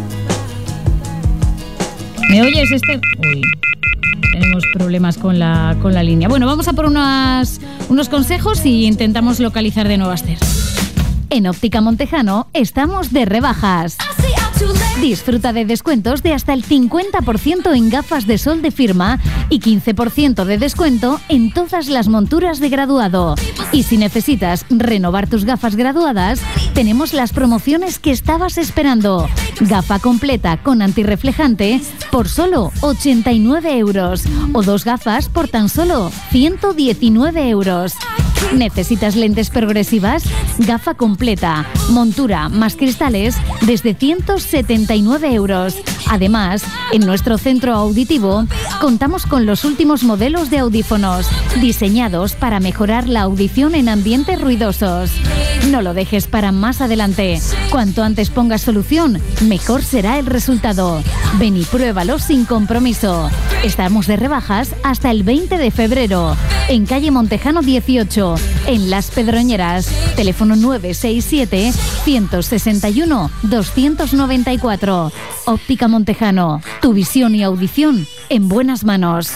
¿Me oyes, Esther? Uy, tenemos problemas con la línea. Bueno, vamos a por unos consejos y intentamos localizar de nuevo a Esther. En Óptica Montejano estamos de rebajas. Disfruta de descuentos de hasta el 50% en gafas de sol de firma y 15% de descuento en todas las monturas de graduado. Y si necesitas renovar tus gafas graduadas, tenemos las promociones que estabas esperando. Gafa completa con antirreflejante por solo 89 euros o 2 gafas por tan solo 119 euros. ¿Necesitas lentes progresivas? Gafa completa, montura más cristales desde 179 euros. Además, en nuestro centro auditivo contamos con los últimos modelos de audífonos diseñados para mejorar la audición en ambientes ruidosos. No lo dejes para más adelante. Cuanto antes pongas solución, mejor será el resultado. Ven y pruébalo sin compromiso. Estamos de rebajas hasta el 20 de febrero. En calle Montejano 18, en Las Pedroñeras. Teléfono 967-161-294. Óptica Montejano. Tu visión y audición en buenas manos.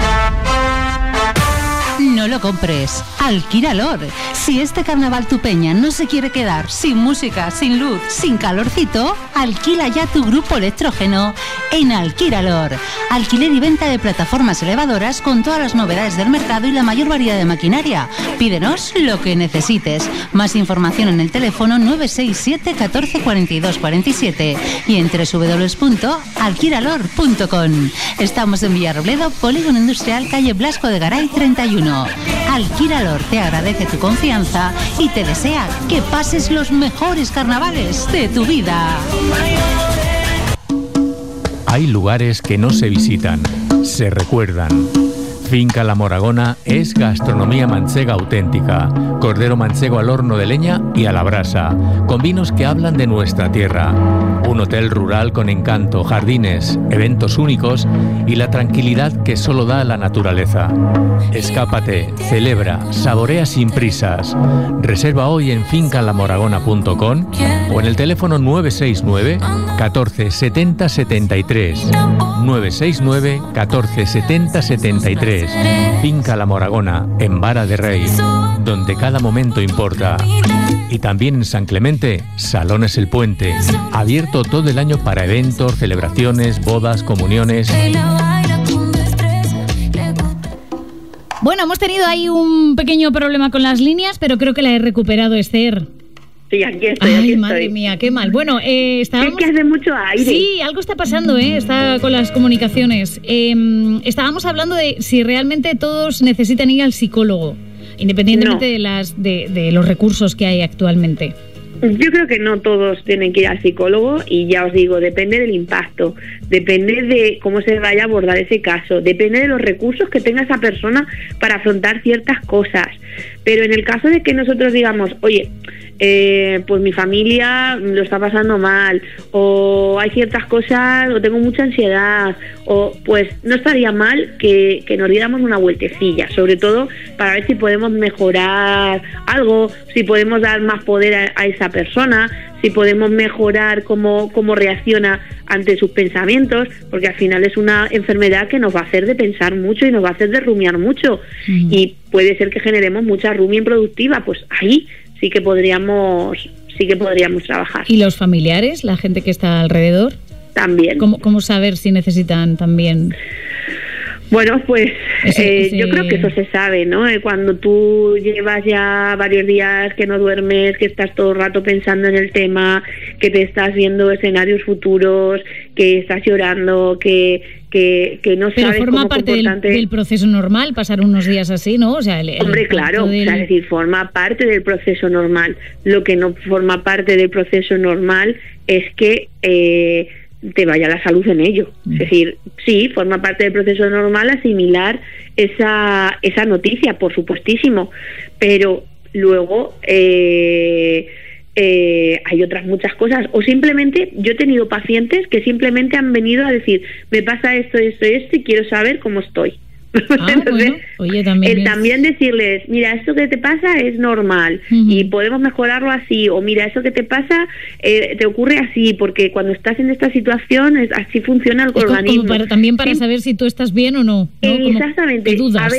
No lo compres, alquílalo. Si este carnaval tu peña no se quiere quedar sin música, sin luz, sin calorcito, alquila ya tu grupo electrógeno en Alquíralor. Alquiler y venta de plataformas elevadoras con todas las novedades del mercado y la mayor variedad de maquinaria. Pídenos lo que necesites. Más información en el teléfono 967 14 42 47 y en www.alquiralor.com. Estamos en Villarrobledo, Polígono Industrial, calle Blasco de Garay 31. Alquíralor te agradece tu confianza y te desea que pases los mejores carnavales de tu vida. Hay lugares que no se visitan, se recuerdan. Finca La Moragona es gastronomía manchega auténtica, cordero manchego al horno de leña y a la brasa, con vinos que hablan de nuestra tierra. Un hotel rural con encanto, jardines, eventos únicos y la tranquilidad que solo da la naturaleza. Escápate, celebra, saborea sin prisas. Reserva hoy en fincalamoragona.com o en el teléfono 969 14 70 73. 969 14 70 73. Finca La Moragona, en Vara de Rey, donde cada momento importa. Y también en San Clemente, Salones El Puente, abierto todo el año para eventos, celebraciones, bodas, comuniones. Bueno, hemos tenido ahí un pequeño problema con las líneas, pero creo que la he recuperado, Esther. Sí, aquí estoy. Ay, madre mía, qué mal. Bueno, estábamos... Es que hace mucho aire. Sí, algo está pasando, está con las comunicaciones. Estábamos hablando de si realmente todos necesitan ir al psicólogo, independientemente de los recursos que hay actualmente. Yo creo que no todos tienen que ir al psicólogo y ya os digo, depende del impacto, depende de cómo se vaya a abordar ese caso, depende de los recursos que tenga esa persona para afrontar ciertas cosas. Pero en el caso de que nosotros digamos, oye, pues mi familia lo está pasando mal, o hay ciertas cosas, o tengo mucha ansiedad, o pues no estaría mal que nos diéramos una vueltecilla, sobre todo para ver si podemos mejorar algo, si podemos dar más poder a esa persona, si podemos mejorar cómo reacciona ante sus pensamientos, porque al final es una enfermedad que nos va a hacer de pensar mucho y nos va a hacer de rumiar mucho, y puede ser que generemos mucha rumia improductiva. Pues ahí sí que podríamos trabajar. ¿Y los familiares, la gente que está alrededor? También. ¿Cómo saber si necesitan también? Bueno, pues yo creo que eso se sabe, ¿no? Cuando tú llevas ya varios días que no duermes, que estás todo el rato pensando en el tema, que te estás viendo escenarios futuros, que estás llorando, que no pero sabes forma cómo parte comportarte. del proceso normal pasar unos días así, ¿no? O sea, Hombre, claro, o sea, es decir, forma parte del proceso normal. Lo que no forma parte del proceso normal es que te vaya la salud en ello. Es decir, sí, forma parte del proceso normal asimilar esa noticia, por supuestísimo, pero luego hay otras muchas cosas, o simplemente yo he tenido pacientes que simplemente han venido a decir, me pasa esto y quiero saber cómo estoy. Entonces, bueno. Oye, también decirles, mira, esto que te pasa es normal y podemos mejorarlo así, o mira, eso que te pasa te ocurre así, porque cuando estás en esta situación así funciona el organismo. También para saber si tú estás bien o no, ¿no? Exactamente.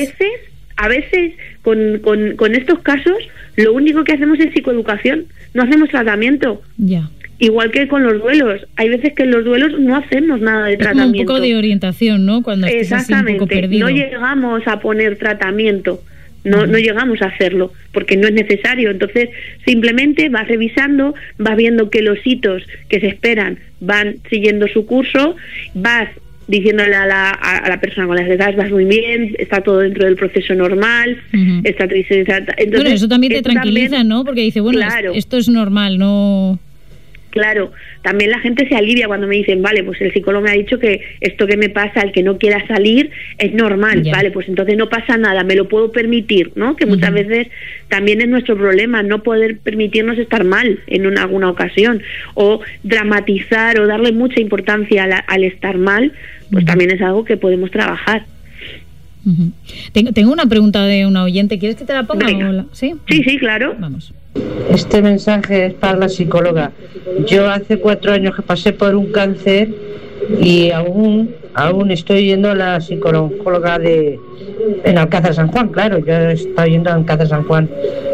A veces con estos casos lo único que hacemos es psicoeducación, no hacemos tratamiento. Ya. Igual que con los duelos, hay veces que en los duelos no hacemos nada de tratamiento. Como un poco de orientación, ¿no? Cuando estás así un poco perdido. No llegamos a poner tratamiento, no llegamos a hacerlo, porque no es necesario. Entonces, simplemente vas revisando, vas viendo que los hitos que se esperan van siguiendo su curso, vas diciéndole a la persona con la que estás, vas muy bien, está todo dentro del proceso normal, está triste. Entonces, bueno, eso también te tranquiliza, ¿no? Porque dice, bueno, claro, esto es normal, no... Claro, también la gente se alivia cuando me dicen, vale, pues el psicólogo me ha dicho que esto que me pasa, el que no quiera salir, es normal, vale, pues entonces no pasa nada, me lo puedo permitir, ¿no? Que muchas veces también es nuestro problema, no poder permitirnos estar mal en alguna ocasión, o dramatizar o darle mucha importancia al estar mal, pues también es algo que podemos trabajar. Tengo una pregunta de una oyente, ¿quieres que te la ponga? ¿Sí? Sí, claro. Vamos. Este mensaje es para la psicóloga. Yo hace 4 años que pasé por un cáncer y aún estoy yendo a la psicóloga en Alcázar San Juan, claro, yo estoy yendo a Alcázar San Juan,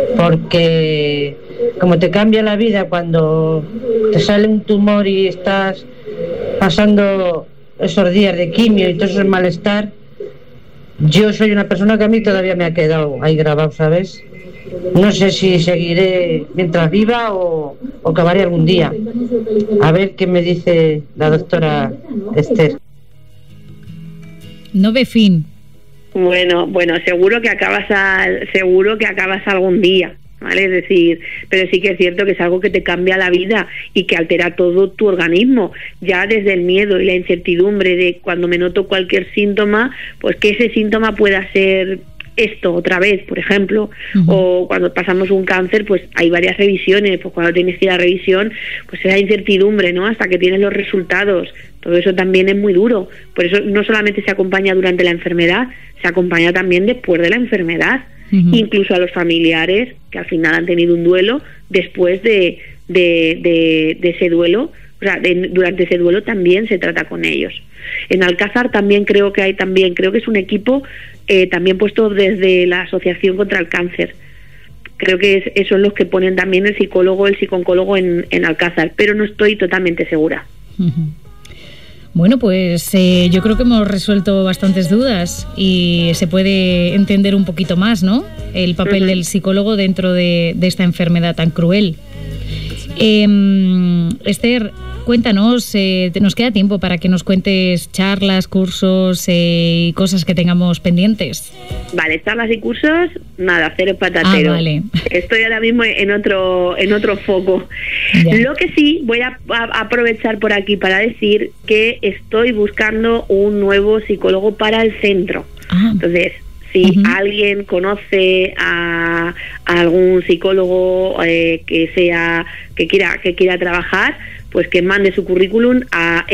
porque como te cambia la vida cuando te sale un tumor y estás pasando esos días de quimio y todo ese malestar, yo soy una persona que a mí todavía me ha quedado ahí grabado, ¿sabes? No sé si seguiré mientras viva o acabaré algún día. A ver qué me dice la doctora Esther. No ve fin. Bueno, seguro que acabas algún día. ¿vale? Es decir, pero sí que es cierto que es algo que te cambia la vida y que altera todo tu organismo, ya desde el miedo y la incertidumbre de cuando me noto cualquier síntoma, pues que ese síntoma pueda ser esto otra vez, por ejemplo, o cuando pasamos un cáncer, pues hay varias revisiones, pues cuando tienes que ir a revisión, pues esa incertidumbre, ¿no? Hasta que tienes los resultados, todo eso también es muy duro. Por eso no solamente se acompaña durante la enfermedad, se acompaña también después de la enfermedad, incluso a los familiares que al final han tenido un duelo, después de ese duelo, o sea, durante ese duelo también se trata con ellos. En Alcázar también creo que es un equipo también puesto desde la Asociación contra el Cáncer. Creo que son los que ponen también el psicólogo, el psicooncólogo en Alcázar, pero no estoy totalmente segura. Bueno, pues yo creo que hemos resuelto bastantes dudas y se puede entender un poquito más, ¿no? El papel del psicólogo dentro de esta enfermedad tan cruel. Esther, cuéntanos, nos queda tiempo para que nos cuentes charlas, cursos y cosas que tengamos pendientes. Vale, charlas y cursos, nada, cero patatero. Vale. Estoy ahora mismo en otro foco. Ya. Lo que sí, voy a aprovechar por aquí para decir que estoy buscando un nuevo psicólogo para el centro. Entonces, si alguien conoce a algún psicólogo que quiera trabajar, pues que mande su currículum a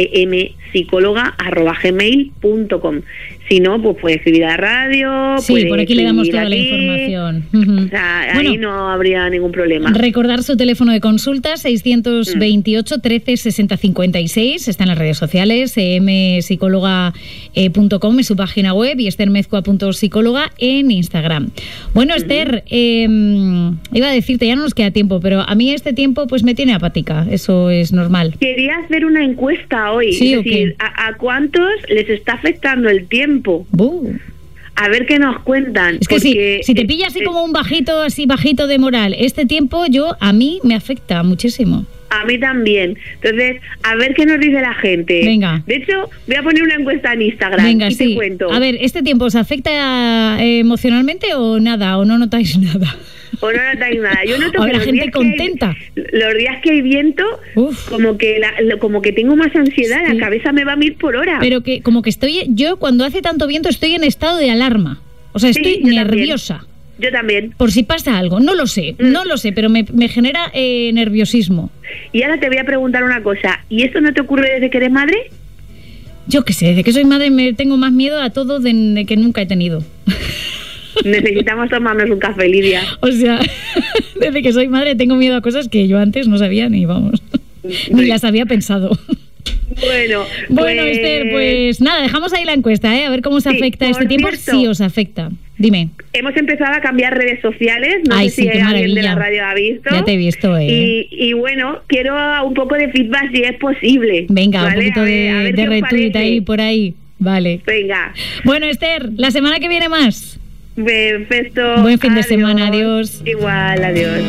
empsicóloga@gmail.com. Si no, pues puede escribir a la radio. Sí, por aquí le damos toda la información. O sea, ahí no habría ningún problema. Recordar su teléfono de consulta, 628 13 60 56. Está en las redes sociales, empsicóloga.com en su página web y estermezcua.psicóloga en Instagram. Bueno, Esther, iba a decirte, ya no nos queda tiempo, pero a mí este tiempo pues me tiene apática. Eso es normal. Quería hacer una encuesta hoy. Sí, es decir, ¿a cuántos les está afectando el tiempo? A ver qué nos cuentan. Es que si te pilla así como un bajito de moral, este tiempo a mí me afecta muchísimo. A mí también. Entonces, a ver qué nos dice la gente. Venga. De hecho, voy a poner una encuesta en Instagram. Venga, y te cuento. A ver, ¿este tiempo os afecta emocionalmente o nada? ¿O no notáis nada? O no notáis nada. Yo noto que la gente contenta. Los días que hay viento, como que tengo más ansiedad, la cabeza me va a 1000 por hora. Pero que como que yo cuando hace tanto viento estoy en estado de alarma. O sea, estoy nerviosa. También. Yo también. Por si pasa algo. No lo sé, pero me genera nerviosismo. Y ahora te voy a preguntar una cosa. ¿Y esto no te ocurre desde que eres madre? Yo qué sé, desde que soy madre me tengo más miedo a todo de que nunca he tenido. Necesitamos tomarnos un café, Lidia. O sea, desde que soy madre tengo miedo a cosas que yo antes no sabía ni ni las había pensado. Bueno, Esther, pues nada, dejamos ahí la encuesta, a ver cómo se afecta este tiempo, si os afecta. Dime. Hemos empezado a cambiar redes sociales, no sé si alguien de la radio ha visto. Ya te he visto, Y bueno, quiero un poco de feedback si es posible. Venga, ¿vale? Un poquito de retweet ahí, por ahí. Vale. Venga. Bueno, Esther, la semana que viene más. Perfecto. Buen fin de semana, adiós. Igual, adiós.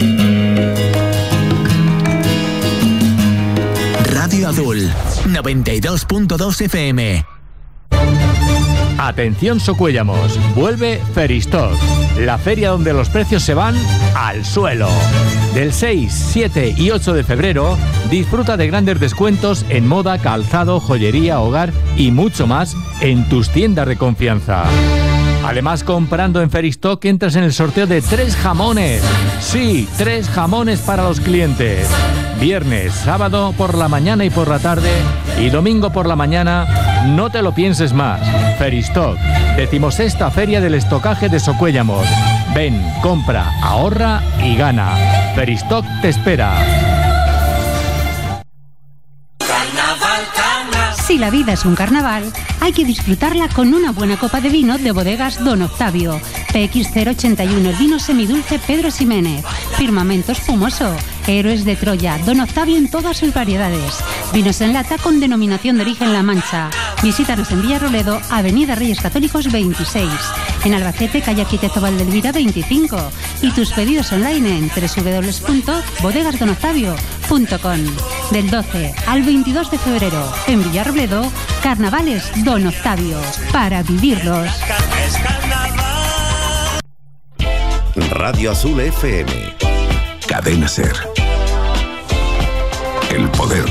Radio Azul, 92.2 FM. Atención Socuéllamos, vuelve Feristock, la feria donde los precios se van al suelo. Del 6, 7 y 8 de febrero, disfruta de grandes descuentos en moda, calzado, joyería, hogar y mucho más en tus tiendas de confianza. Además, comprando en Feristock entras en el sorteo de 3 jamones. Sí, 3 jamones para los clientes. Viernes, sábado por la mañana y por la tarde y domingo por la mañana. No te lo pienses más. Feristock, 16ª Feria del Estocaje de Socuéllamos. Ven, compra, ahorra y gana. Feristock te espera. Si la vida es un carnaval, hay que disfrutarla con una buena copa de vino de Bodegas Don Octavio. PX 081, el vino semidulce Pedro Ximénez. Firmamento espumoso. Héroes de Troya, Don Octavio en todas sus variedades. Vinos en lata con denominación de origen La Mancha. Visítanos en Villarroledo, Avenida Reyes Católicos 26. En Albacete, calle Arquitecto Valdelvira 25. Y tus pedidos online en www.bodegasdonoctavio.com. Del 12 al 22 de febrero, en Villarroledo, Carnavales Don Octavio, para vivirlos. Radio Azul FM. Cadena Ser. El poder